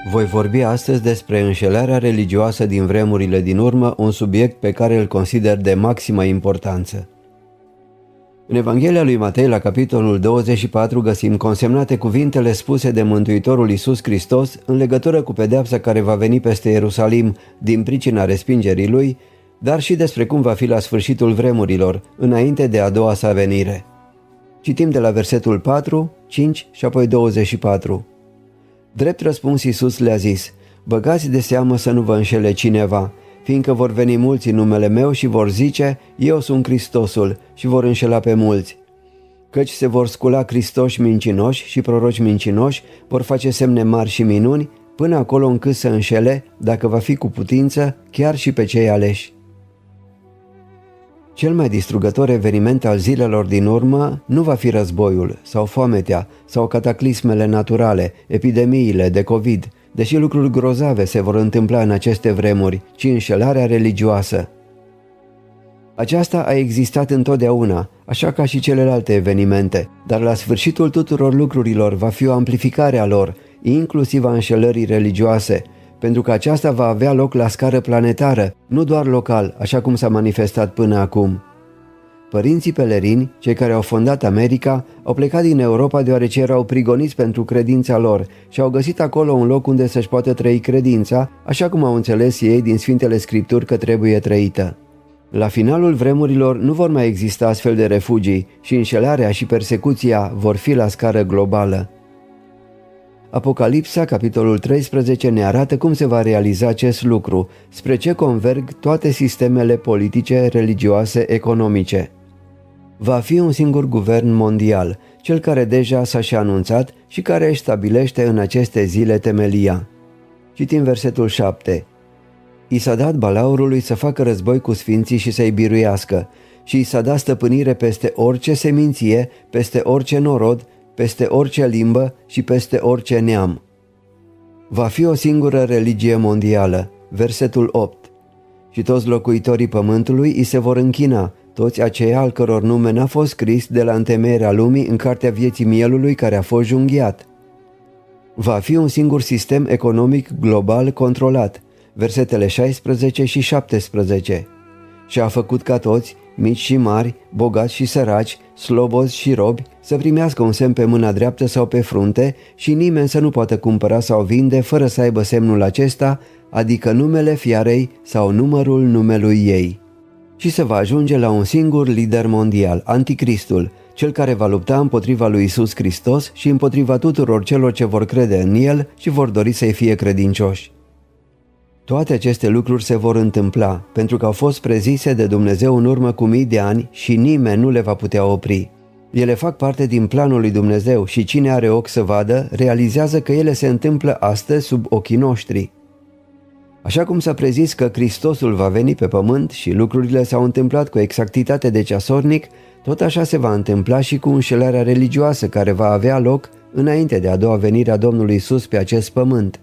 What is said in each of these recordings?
Voi vorbi astăzi despre înșelarea religioasă din vremurile din urmă, un subiect pe care îl consider de maximă importanță. În Evanghelia lui Matei, la capitolul 24, găsim consemnate cuvintele spuse de Mântuitorul Iisus Hristos în legătură cu pedeapsa care va veni peste Ierusalim din pricina respingerii lui, dar și despre cum va fi la sfârșitul vremurilor, înainte de a doua sa venire. Citim de la versetul 4, 5 și apoi 24. Drept răspuns Iisus le-a zis: băgați de seamă să nu vă înșele cineva, fiindcă vor veni mulți în numele meu și vor zice: eu sunt Hristosul, și vor înșela pe mulți. Căci se vor scula Hristoși mincinoși și proroci mincinoși, vor face semne mari și minuni, până acolo încât să înșele, dacă va fi cu putință, chiar și pe cei aleși. Cel mai distrugător eveniment al zilelor din urmă nu va fi războiul, sau foametea, sau cataclismele naturale, epidemiile de COVID, deși lucruri grozave se vor întâmpla în aceste vremuri, ci înșelarea religioasă. Aceasta a existat întotdeauna, așa ca și celelalte evenimente, dar la sfârșitul tuturor lucrurilor va fi o amplificare a lor, inclusiv a înșelării religioase, pentru că aceasta va avea loc la scară planetară, nu doar local, așa cum s-a manifestat până acum. Părinții pelerini, cei care au fondat America, au plecat din Europa deoarece erau prigoniți pentru credința lor și au găsit acolo un loc unde să-și poată trăi credința, așa cum au înțeles ei din Sfintele Scripturi că trebuie trăită. La finalul vremurilor nu vor mai exista astfel de refugii și înșelarea și persecuția vor fi la scară globală. Apocalipsa, capitolul 13, ne arată cum se va realiza acest lucru, spre ce converg toate sistemele politice, religioase, economice. Va fi un singur guvern mondial, cel care deja s-a și anunțat și care își stabilește în aceste zile temelia. Citim versetul 7. I s-a dat balaurului să facă război cu sfinții și să-i biruiască, și i s-a dat stăpânire peste orice seminție, peste orice norod, peste orice limbă și peste orice neam. Va fi o singură religie mondială. Versetul 8. Și toți locuitorii pământului îi se vor închina, toți aceia al căror nume n-a fost scris de la întemeierea lumii în cartea vieții mielului care a fost junghiat. Va fi un singur sistem economic global controlat. Versetele 16 și 17. Și a făcut ca toți, mici și mari, bogați și săraci, slobozi și robi, să primească un semn pe mâna dreaptă sau pe frunte și nimeni să nu poată cumpăra sau vinde fără să aibă semnul acesta, adică numele fiarei sau numărul numelui ei. Și se va ajunge la un singur lider mondial, Anticristul, cel care va lupta împotriva lui Iisus Hristos și împotriva tuturor celor ce vor crede în el și vor dori să-i fie credincioși. Toate aceste lucruri se vor întâmpla, pentru că au fost prezise de Dumnezeu în urmă cu mii de ani și nimeni nu le va putea opri. Ele fac parte din planul lui Dumnezeu și cine are ochi să vadă, realizează că ele se întâmplă astăzi sub ochii noștri. Așa cum s-a prezis că Hristosul va veni pe pământ și lucrurile s-au întâmplat cu exactitate de ceasornic, tot așa se va întâmpla și cu înșelarea religioasă care va avea loc înainte de a doua venire a Domnului Iisus pe acest pământ.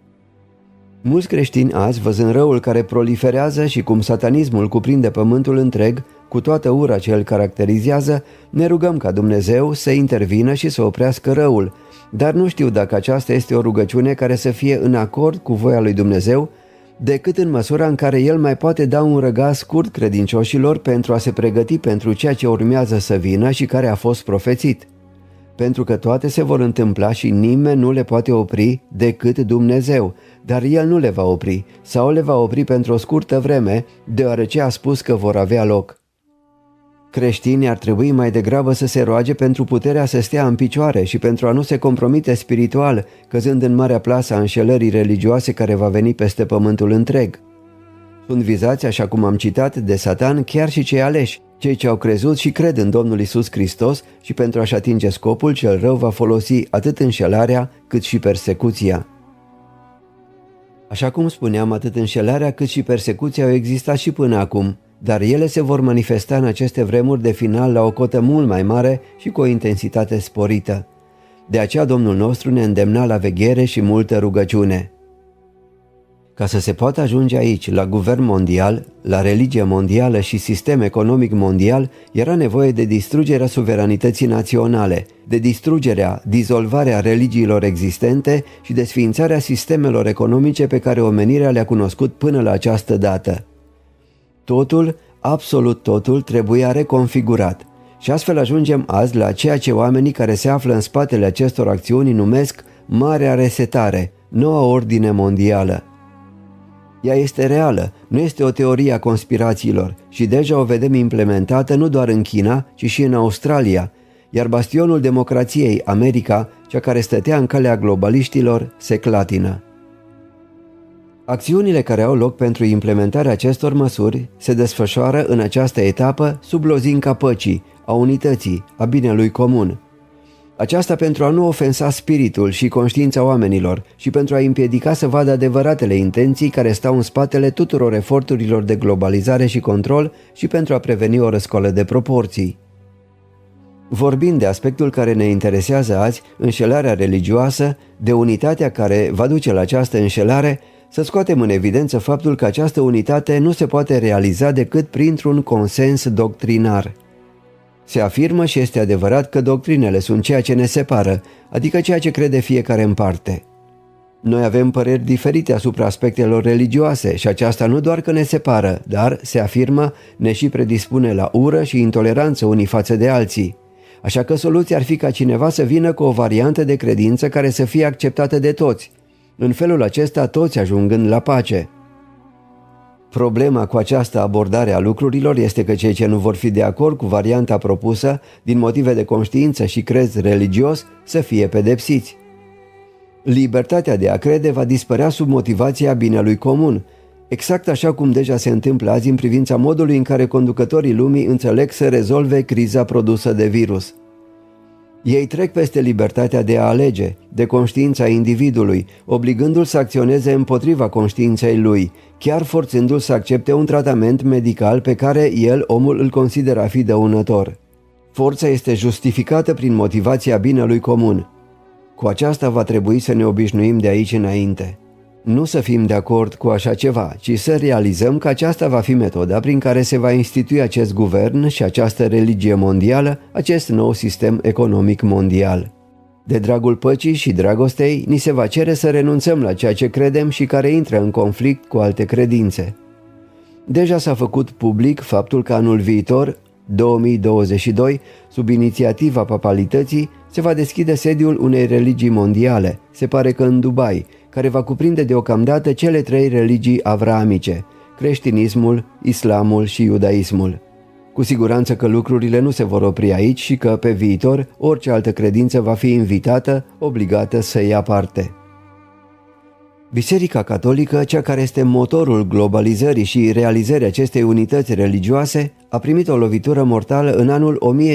Mulți creștini azi, văzând răul care proliferează și cum satanismul cuprinde pământul întreg, cu toată ura ce îl caracterizează, ne rugăm ca Dumnezeu să intervină și să oprească răul, dar nu știu dacă aceasta este o rugăciune care să fie în acord cu voia lui Dumnezeu, decât în măsura în care El mai poate da un răgaz scurt credincioșilor pentru a se pregăti pentru ceea ce urmează să vină și care a fost profețit. Pentru că toate se vor întâmpla și nimeni nu le poate opri decât Dumnezeu, dar El nu le va opri sau le va opri pentru o scurtă vreme, deoarece a spus că vor avea loc. Creștinii ar trebui mai degrabă să se roage pentru puterea să stea în picioare și pentru a nu se compromite spiritual, căzând în marea plasă a înșelării religioase care va veni peste pământul întreg. Sunt vizați, așa cum am citat, de Satan chiar și cei aleși, cei ce au crezut și cred în Domnul Iisus Hristos și pentru a-și atinge scopul cel rău va folosi atât înșelarea cât și persecuția. Așa cum spuneam, atât înșelarea cât și persecuția au existat și până acum, dar ele se vor manifesta în aceste vremuri de final la o cotă mult mai mare și cu o intensitate sporită. De aceea Domnul nostru ne îndemna la veghere și multă rugăciune. Ca să se poată ajunge aici, la guvern mondial, la religie mondială și sistem economic mondial, era nevoie de distrugerea suveranității naționale, de dizolvarea religiilor existente și de sființarea sistemelor economice pe care omenirea le-a cunoscut până la această dată. Totul, absolut totul, trebuia reconfigurat. Și astfel ajungem azi la ceea ce oamenii care se află în spatele acestor acțiuni numesc Marea Resetare, noua ordine mondială. Ea este reală, nu este o teorie a conspirațiilor și deja o vedem implementată nu doar în China, ci și în Australia, iar bastionul democrației, America, cea care stătea în calea globaliștilor, se clatină. Acțiunile care au loc pentru implementarea acestor măsuri se desfășoară în această etapă sub lozinca păcii, a unității, a binelui comun. Aceasta pentru a nu ofensa spiritul și conștiința oamenilor și pentru a împiedica să vadă adevăratele intenții care stau în spatele tuturor eforturilor de globalizare și control și pentru a preveni o răscoală de proporții. Vorbind de aspectul care ne interesează azi, înșelarea religioasă, de unitatea care va duce la această înșelare, să scoatem în evidență faptul că această unitate nu se poate realiza decât printr-un consens doctrinar. Se afirmă și este adevărat că doctrinele sunt ceea ce ne separă, adică ceea ce crede fiecare în parte. Noi avem păreri diferite asupra aspectelor religioase și aceasta nu doar că ne separă, dar, se afirmă, ne și predispune la ură și intoleranță unii față de alții. Așa că soluția ar fi ca cineva să vină cu o variantă de credință care să fie acceptată de toți. În felul acesta toți ajungând la pace. Problema cu această abordare a lucrurilor este că cei ce nu vor fi de acord cu varianta propusă, din motive de conștiință și crez religios, să fie pedepsiți. Libertatea de a crede va dispărea sub motivația binelui comun, exact așa cum deja se întâmplă azi în privința modului în care conducătorii lumii înțeleg să rezolve criza produsă de virus. Ei trec peste libertatea de a alege, de conștiința individului, obligându-l să acționeze împotriva conștiinței lui, chiar forțându-l să accepte un tratament medical pe care el, omul, îl consideră a fi dăunător. Forța este justificată prin motivația binelui comun. Cu aceasta va trebui să ne obișnuim de aici înainte. Nu să fim de acord cu așa ceva, ci să realizăm că aceasta va fi metoda prin care se va institui acest guvern și această religie mondială, acest nou sistem economic mondial. De dragul păcii și dragostei, ni se va cere să renunțăm la ceea ce credem și care intră în conflict cu alte credințe. Deja s-a făcut public faptul că anul viitor, 2022, sub inițiativa papalității, se va deschide sediul unei religii mondiale, se pare că în Dubai, care va cuprinde deocamdată cele 3 religii avraamice, creștinismul, islamul și iudaismul. Cu siguranță că lucrurile nu se vor opri aici și că, pe viitor, orice altă credință va fi invitată, obligată să ia parte. Biserica Catolică, cea care este motorul globalizării și realizării acestei unități religioase, a primit o lovitură mortală în anul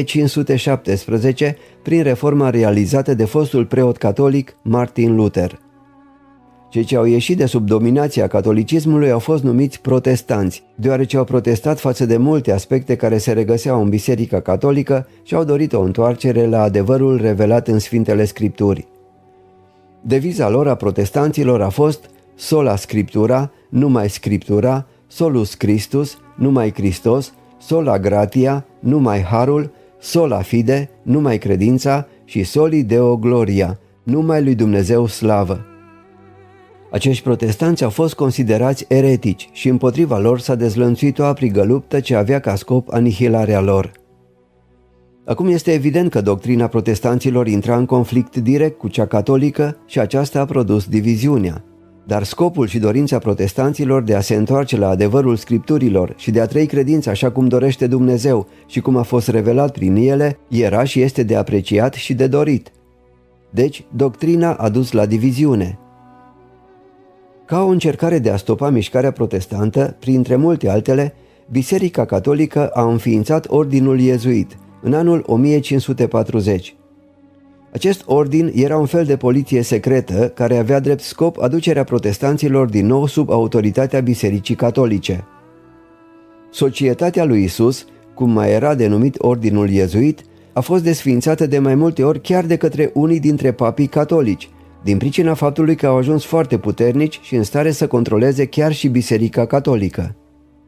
1517 prin reforma realizată de fostul preot catolic Martin Luther. Cei ce au ieșit de sub dominația catolicismului au fost numiți protestanți, deoarece au protestat față de multe aspecte care se regăseau în Biserica Catolică și au dorit o întoarcere la adevărul revelat în Sfintele Scripturi. Deviza lor a protestanților a fost sola scriptura, numai scriptura, solus Christus, numai Hristos, sola gratia, numai harul, sola fide, numai credința și soli deo gloria, numai lui Dumnezeu slavă. Acești protestanți au fost considerați eretici și împotriva lor s-a dezlănțuit o aprigă luptă ce avea ca scop anihilarea lor. Acum este evident că doctrina protestanților intra în conflict direct cu cea catolică și aceasta a produs diviziunea. Dar scopul și dorința protestanților de a se întoarce la adevărul scripturilor și de a trăi credința așa cum dorește Dumnezeu și cum a fost revelat prin ele, era și este de apreciat și de dorit. Deci, doctrina a dus la diviziune. Ca o încercare de a stopa mișcarea protestantă, printre multe altele, Biserica Catolică a înființat ordinul iezuit în anul 1540. Acest ordin era un fel de poliție secretă care avea drept scop aducerea protestanților din nou sub autoritatea Bisericii Catolice. Societatea lui Isus, cum mai era denumit ordinul iezuit, a fost desființată de mai multe ori chiar de către unii dintre papii catolici, din pricina faptului că au ajuns foarte puternici și în stare să controleze chiar și Biserica Catolică.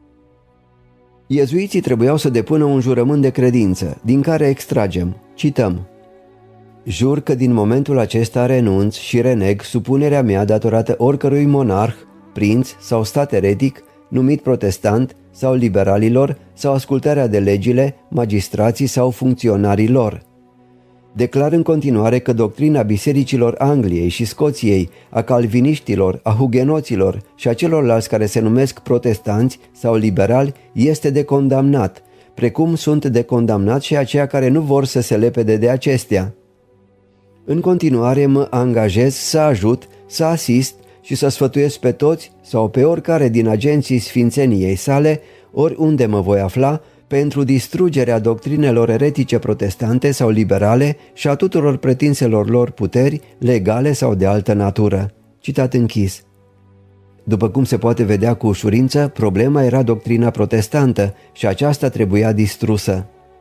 Iezuiții trebuiau să depună un jurământ de credință, din care extragem, cităm: jur că din momentul acesta renunț și reneg supunerea mea datorată oricărui monarh, prinț sau stat eretic, numit protestant sau liberalilor, sau ascultarea de legile, magistrații sau funcționarii lor. Declar în continuare că doctrina bisericilor Angliei și Scoției, a calviniștilor, a hugenoților și a celorlalți care se numesc protestanți sau liberali este de condamnat, precum sunt de condamnat și aceia care nu vor să se lepede de acestea. În continuare mă angajez să ajut, să asist și să sfătuiesc pe toți sau pe oricare din agenții sfințeniei sale, oriunde mă voi afla, pentru distrugerea doctrinelor eretice protestante sau liberale și a tuturor pretinselor lor puteri, legale sau de altă natură. Citat închis. După cum se poate vedea cu ușurință, problema era doctrina protestantă și aceasta trebuia distrusă.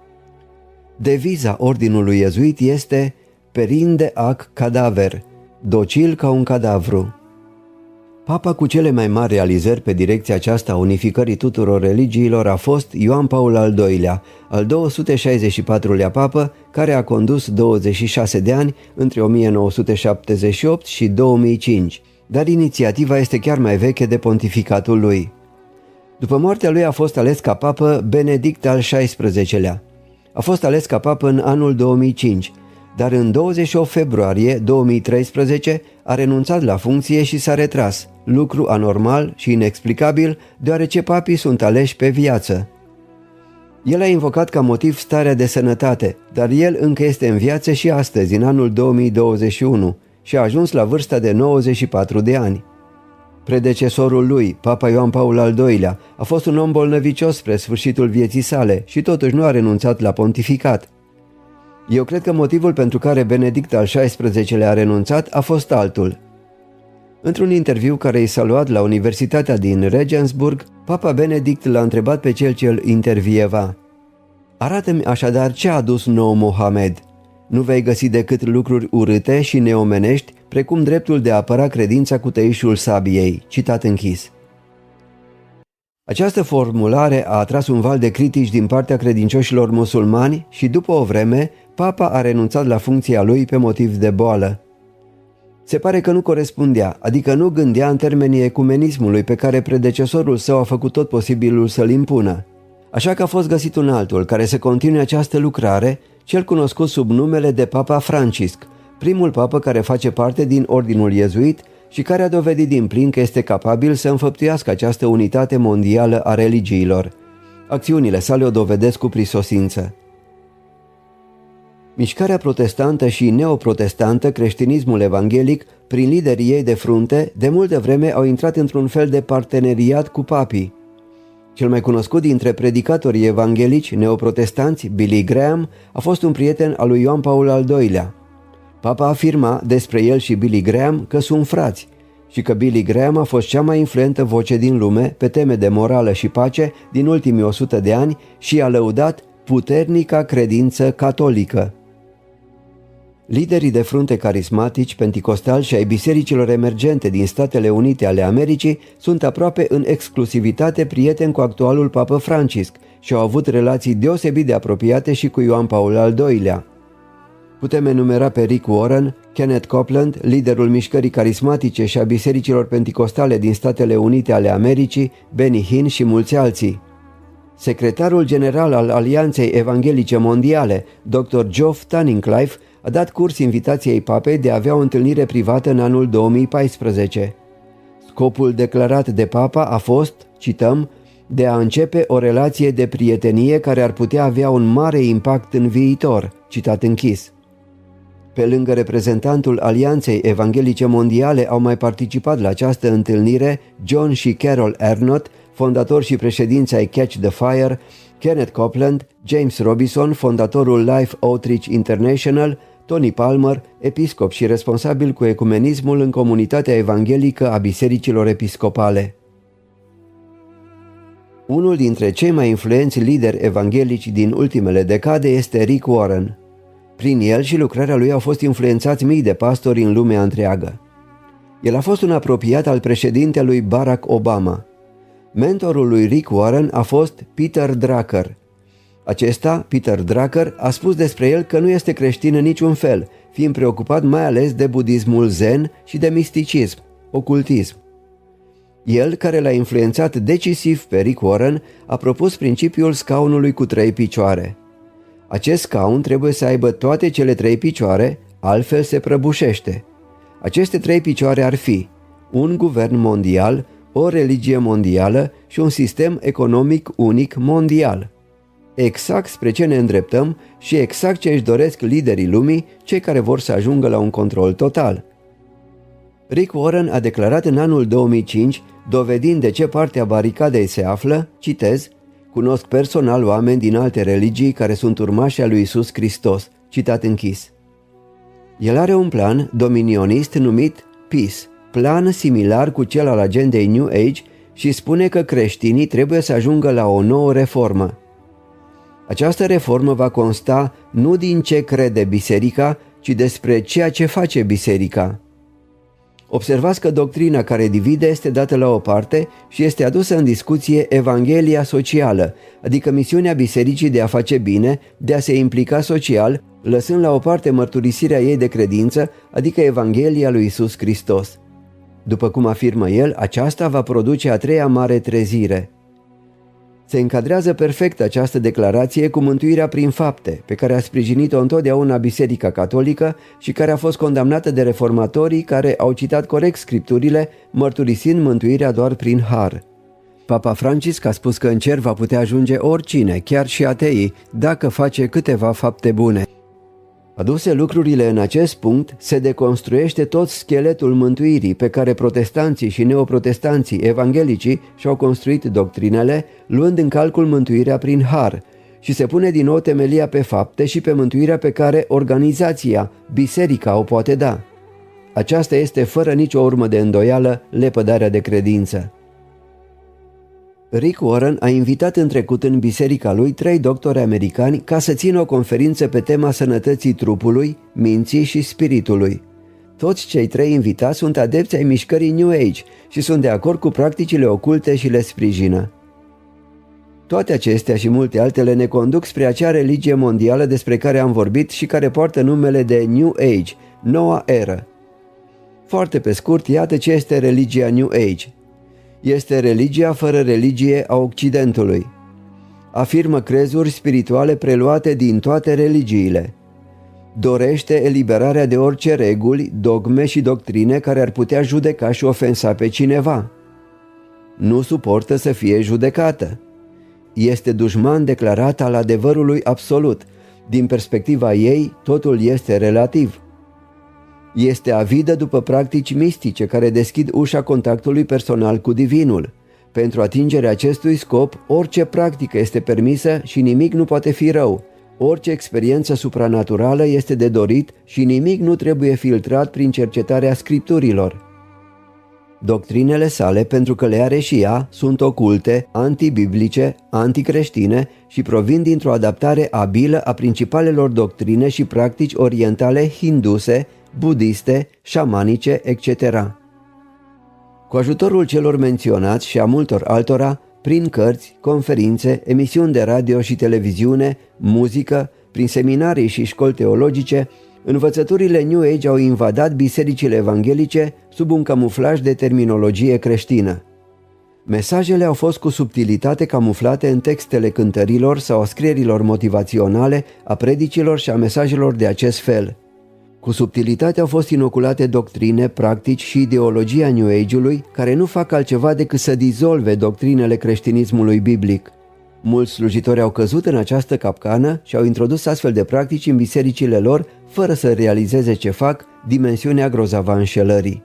Deviza ordinului iezuit este perinde ac cadaver, docil ca un cadavru. Papa cu cele mai mari realizări pe direcția aceasta a unificării tuturor religiilor a fost Ioan Paul al II-lea, al 264-lea papă, care a condus 26 de ani între 1978 și 2005, dar inițiativa este chiar mai veche de pontificatul lui. După moartea lui a fost ales ca papă Benedict al XVI-lea. A fost ales ca papă în anul 2005, dar în 28 februarie 2013 a renunțat la funcție și s-a retras, lucru anormal și inexplicabil, deoarece papii sunt aleși pe viață. El a invocat ca motiv starea de sănătate, dar el încă este în viață și astăzi, în anul 2021, și a ajuns la vârsta de 94 de ani. Predecesorul lui, Papa Ioan Paul al II-lea, a fost un om bolnăvicios spre sfârșitul vieții sale și totuși nu a renunțat la pontificat. Eu cred că motivul pentru care Benedict al XVI-lea a renunțat a fost altul. Într-un interviu care i s-a luat la Universitatea din Regensburg, Papa Benedict l-a întrebat pe cel ce îl intervieva: arată-mi așadar ce a adus nou Mohamed. Nu vei găsi decât lucruri urâte și neomenești, precum dreptul de a apăra credința cu tăișul sabiei. Citat închis. Această formulare a atras un val de critici din partea credincioșilor musulmani și după o vreme, Papa a renunțat la funcția lui pe motiv de boală. Se pare că nu corespundea, adică nu gândea în termenii ecumenismului pe care predecesorul său a făcut tot posibilul să-l impună. Așa că a fost găsit un altul care să continue această lucrare, cel cunoscut sub numele de Papa Francisc, primul papă care face parte din ordinul iezuit și care a dovedit din plin că este capabil să înfăptuiască această unitate mondială a religiilor. Acțiunile sale o dovedesc cu prisosință. Mișcarea protestantă și neoprotestantă, creștinismul evanghelic, prin liderii ei de frunte, de multă vreme au intrat într-un fel de parteneriat cu papii. Cel mai cunoscut dintre predicatorii evanghelici neoprotestanți, Billy Graham, a fost un prieten al lui Ioan Paul al II-lea. Papa afirma despre el și Billy Graham că sunt frați și că Billy Graham a fost cea mai influentă voce din lume pe teme de morală și pace din ultimii 100 de ani și a lăudat puternica credință catolică. Liderii de frunte carismatici, penticostali și ai bisericilor emergente din Statele Unite ale Americii sunt aproape în exclusivitate prieteni cu actualul papă Francisc și au avut relații deosebit de apropiate și cu Ioan Paul al II-lea. Putem enumera pe Rick Warren, Kenneth Copeland, liderul mișcării carismatice și a bisericilor penticostale din Statele Unite ale Americii, Benny Hinn și mulți alții. Secretarul general al Alianței Evanghelice Mondiale, Dr. Geoff Tunnicliffe, a dat curs invitației papei de a avea o întâlnire privată în anul 2014. Scopul declarat de papa a fost, cităm, de a începe o relație de prietenie care ar putea avea un mare impact în viitor, citat închis. Pe lângă reprezentantul Alianței Evanghelice Mondiale au mai participat la această întâlnire John și Carol Arnott, fondator și președinți ai Catch the Fire, Kenneth Copeland, James Robison, fondatorul Life Outreach International, Tony Palmer, episcop și responsabil cu ecumenismul în comunitatea evanghelică a bisericilor episcopale. Unul dintre cei mai influenți lideri evanghelici din ultimele decade este Rick Warren. Prin el și lucrarea lui au fost influențați mii de pastori în lumea întreagă. El a fost un apropiat al președintelui Barack Obama. Mentorul lui Rick Warren a fost Peter Drucker. Acesta, Peter Drucker, a spus despre el că nu este creștin în niciun fel, fiind preocupat mai ales de budismul zen și de misticism, ocultism. El, care l-a influențat decisiv pe Rick Warren, a propus principiul scaunului cu 3 picioare. Acest scaun trebuie să aibă toate cele 3 picioare, altfel se prăbușește. Aceste 3 picioare ar fi un guvern mondial, o religie mondială și un sistem economic unic mondial. Exact spre ce ne îndreptăm și exact ce își doresc liderii lumii, cei care vor să ajungă la un control total. Rick Warren a declarat în anul 2005, dovedind de ce parte a baricadei se află, citez, cunosc personal oameni din alte religii care sunt urmași al lui Iisus Hristos, citat închis. El are un plan dominionist numit Peace, plan similar cu cel al agendei New Age și spune că creștinii trebuie să ajungă la o nouă reformă. Această reformă va consta nu din ce crede biserica, ci despre ceea ce face biserica. Observați că doctrina care divide este dată la o parte și este adusă în discuție Evanghelia socială, adică misiunea bisericii de a face bine, de a se implica social, lăsând la o parte mărturisirea ei de credință, adică Evanghelia lui Iisus Hristos. După cum afirmă el, aceasta va produce a 3-a mare trezire. Se încadrează perfect această declarație cu mântuirea prin fapte, pe care a sprijinit-o întotdeauna Biserica Catolică și care a fost condamnată de reformatorii care au citat corect scripturile, mărturisind mântuirea doar prin har. Papa Francisc a spus că în cer va putea ajunge oricine, chiar și ateii, dacă face câteva fapte bune. Aduse lucrurile în acest punct, se deconstruiește tot scheletul mântuirii pe care protestanții și neoprotestanții evanghelicii și-au construit doctrinele, luând în calcul mântuirea prin har, și se pune din nou temelia pe fapte și pe mântuirea pe care organizația, biserica, o poate da. Aceasta este, fără nicio urmă de îndoială, lepădarea de credință. Rick Warren a invitat în trecut în biserica lui 3 doctori americani ca să țină o conferință pe tema sănătății trupului, minții și spiritului. Toți cei 3 invitați sunt adepți ai mișcării New Age și sunt de acord cu practicile oculte și le sprijină. Toate acestea și multe altele ne conduc spre acea religie mondială despre care am vorbit și care poartă numele de New Age, noua eră. Foarte pe scurt, iată ce este religia New Age. Este religia fără religie a Occidentului. Afirmă crezuri spirituale preluate din toate religiile. Dorește eliberarea de orice reguli, dogme și doctrine care ar putea judeca și ofensa pe cineva. Nu suportă să fie judecată. Este dușman declarat al adevărului absolut. Din perspectiva ei, totul este relativ. Este avidă după practici mistice care deschid ușa contactului personal cu divinul. Pentru atingerea acestui scop, orice practică este permisă și nimic nu poate fi rău. Orice experiență supranaturală este de dorit și nimic nu trebuie filtrat prin cercetarea scripturilor. Doctrinele sale, pentru că le are și ea, sunt oculte, antibiblice, anticreștine și provin dintr-o adaptare abilă a principalelor doctrine și practici orientale hinduse, budiste, șamanice, etc. Cu ajutorul celor menționați și a multor altora, prin cărți, conferințe, emisiuni de radio și televiziune, muzică, prin seminarii și școli teologice, învățăturile New Age au invadat bisericile evanghelice sub un camuflaj de terminologie creștină. Mesajele au fost cu subtilitate camuflate în textele cântărilor sau a scrierilor motivaționale, a predicilor și a mesajelor de acest fel. Cu subtilitate au fost inoculate doctrine, practici și ideologia New Age-ului, care nu fac altceva decât să dizolve doctrinele creștinismului biblic. Mulți slujitori au căzut în această capcană și au introdus astfel de practici în bisericile lor, fără să realizeze ce fac, dimensiunea grozavă a înșelării.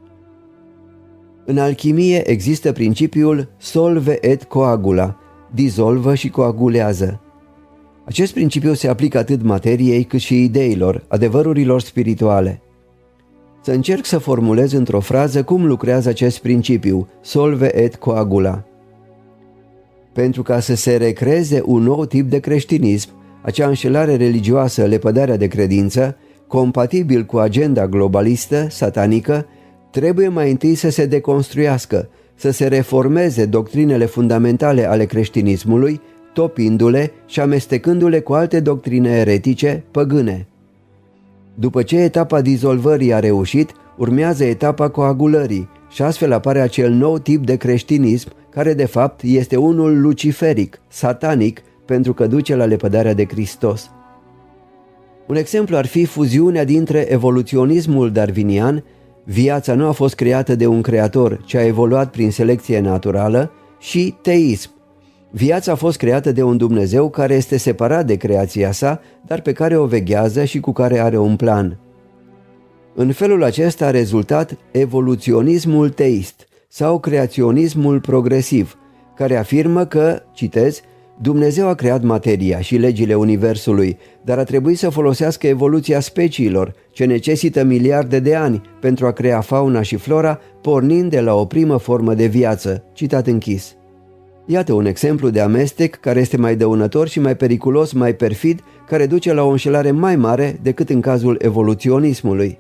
În alchimie există principiul solve et coagula, dizolvă și coagulează. Acest principiu se aplică atât materiei cât și ideilor, adevărurilor spirituale. Să încerc să formulez într-o frază cum lucrează acest principiu, solve et coagula. Pentru ca să se recreeze un nou tip de creștinism, acea înșelare religioasă, lepădarea de credință, compatibil cu agenda globalistă, satanică, trebuie mai întâi să se deconstruiască, să se reformeze doctrinele fundamentale ale creștinismului, topindu-le și amestecându-le cu alte doctrine eretice, păgâne. După ce etapa dizolvării a reușit, urmează etapa coagulării și astfel apare acel nou tip de creștinism care de fapt este unul luciferic, satanic, pentru că duce la lepădarea de Hristos. Un exemplu ar fi fuziunea dintre evoluționismul darwinian, viața nu a fost creată de un creator, ci a evoluat prin selecție naturală, și teism. Viața a fost creată de un Dumnezeu care este separat de creația sa, dar pe care o veghează și cu care are un plan. În felul acesta a rezultat evoluționismul teist sau creaționismul progresiv, care afirmă că, citez, Dumnezeu a creat materia și legile universului, dar a trebuit să folosească evoluția speciilor, ce necesită miliarde de ani pentru a crea fauna și flora, pornind de la o primă formă de viață. Citat închis. Iată un exemplu de amestec care este mai dăunător și mai periculos, mai perfid, care duce la o înșelare mai mare decât în cazul evoluționismului.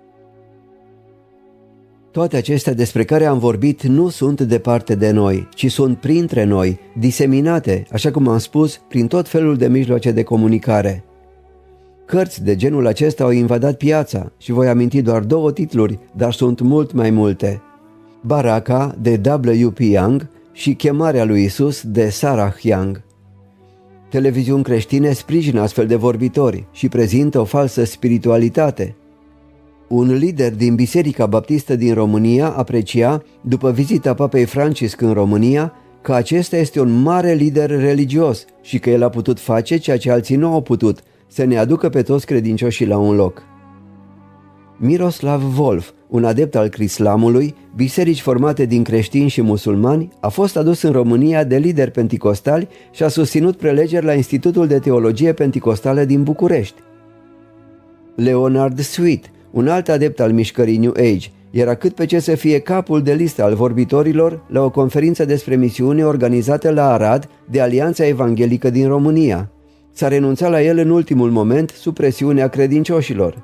Toate acestea despre care am vorbit nu sunt departe de noi, ci sunt printre noi, diseminate, așa cum am spus, prin tot felul de mijloace de comunicare. Cărți de genul acesta au invadat piața și voi aminti doar 2 titluri, dar sunt mult mai multe. Baraka de W.P. Young și Chemarea lui Isus de Sarah Young. Televiziuni creștine sprijină astfel de vorbitori și prezintă o falsă spiritualitate. Un lider din Biserica Baptistă din România aprecia, după vizita Papei Francisc în România, că acesta este un mare lider religios și că el a putut face ceea ce alții nu au putut, să ne aducă pe toți credincioșii la un loc. Miroslav Volf, un adept al Crislamului, biserici formate din creștini și musulmani, a fost adus în România de lideri penticostali și a susținut prelegeri la Institutul de Teologie Penticostală din București. Leonard Sweet, un alt adept al mișcării New Age, era cât pe ce să fie capul de listă al vorbitorilor la o conferință despre misiune organizată la Arad de Alianța Evanghelică din România. S-a renunțat la el în ultimul moment sub presiunea credincioșilor.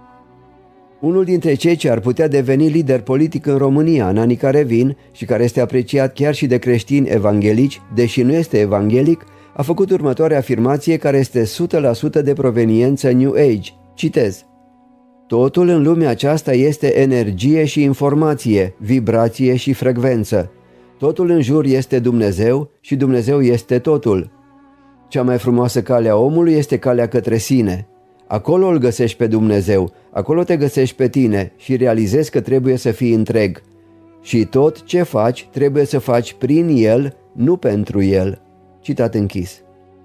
Unul dintre cei ce ar putea deveni lider politic în România în anii care vin și care este apreciat chiar și de creștini evanghelici, deși nu este evanghelic, a făcut următoarea afirmație care este 100% de proveniență New Age. Citez: totul în lumea aceasta este energie și informație, vibrație și frecvență. Totul în jur este Dumnezeu și Dumnezeu este totul. Cea mai frumoasă cale a omului este calea către sine. Acolo îl găsești pe Dumnezeu, acolo te găsești pe tine și realizezi că trebuie să fii întreg. Și tot ce faci trebuie să faci prin El, nu pentru El. Citat închis.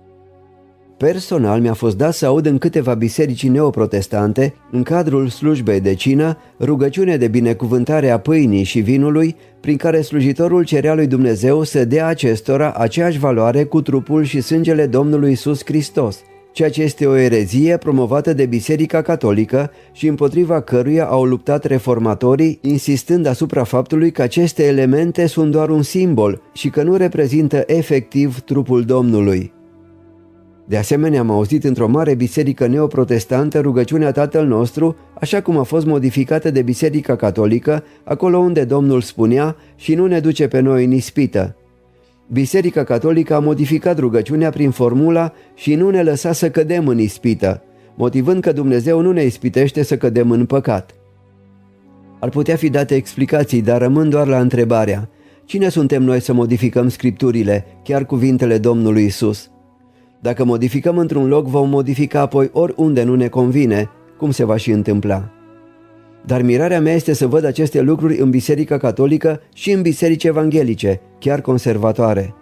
Personal mi-a fost dat să aud în câteva biserici neoprotestante, în cadrul slujbei de cină, rugăciune de binecuvântare a pâinii și vinului, prin care slujitorul cerea lui Dumnezeu să dea acestora aceeași valoare cu trupul și sângele Domnului Iisus Hristos, ceea ce este o erezie promovată de Biserica Catolică și împotriva căruia au luptat reformatorii, insistând asupra faptului că aceste elemente sunt doar un simbol și că nu reprezintă efectiv trupul Domnului. De asemenea, am auzit într-o mare biserică neoprotestantă rugăciunea Tatăl nostru, așa cum a fost modificată de Biserica Catolică, acolo unde Domnul spunea: și nu ne duce pe noi în ispită. Biserica Catolică a modificat rugăciunea prin formula: și nu ne lăsa să cădem în ispită, motivând că Dumnezeu nu ne ispitește să cădem în păcat. Ar putea fi date explicații, dar rămân doar la întrebarea: cine suntem noi să modificăm scripturile, chiar cuvintele Domnului Isus? Dacă modificăm într-un loc, vom modifica apoi oriunde nu ne convine, cum se va și întâmpla. Dar mirarea mea este să văd aceste lucruri în Biserica Catolică și în biserici evanghelice, chiar conservatoare.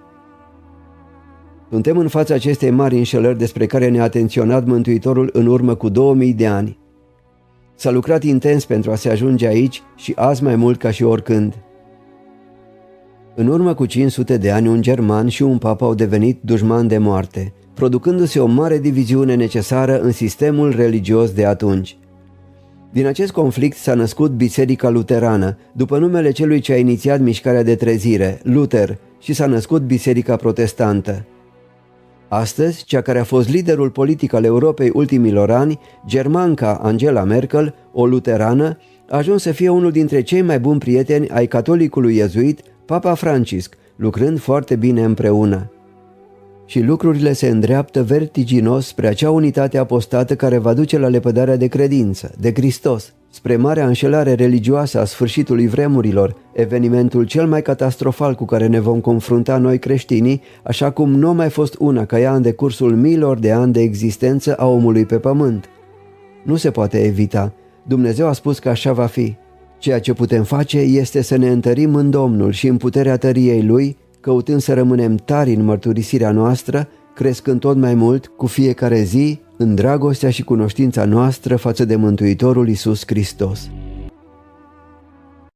Suntem în fața acestei mari înșelări despre care ne-a atenționat Mântuitorul în urmă cu 2000 de ani. S-a lucrat intens pentru a se ajunge aici și azi mai mult ca și oricând. În urmă cu 500 de ani, un german și un pap au devenit dușmani de moarte, producându-se o mare diviziune necesară în sistemul religios de atunci. Din acest conflict s-a născut Biserica Luterană, după numele celui ce a inițiat mișcarea de trezire, Luther, și s-a născut Biserica Protestantă. Astăzi, cea care a fost liderul politic al Europei ultimilor ani, germanca Angela Merkel, o luterană, a ajuns să fie unul dintre cei mai buni prieteni ai catolicului iezuit, Papa Francisc, lucrând foarte bine împreună. Și lucrurile se îndreaptă vertiginos spre acea unitate apostată care va duce la lepădarea de credință, de Hristos, spre marea înșelare religioasă a sfârșitului vremurilor, evenimentul cel mai catastrofal cu care ne vom confrunta noi creștinii, așa cum nu a mai fost una ca ea în decursul miilor de ani de existență a omului pe pământ. Nu se poate evita. Dumnezeu a spus că așa va fi. Ceea ce putem face este să ne întărim în Domnul și în puterea tăriei Lui, căutând să rămânem tari în mărturisirea noastră, crescând tot mai mult cu fiecare zi în dragostea și cunoștința noastră față de Mântuitorul Iisus Hristos.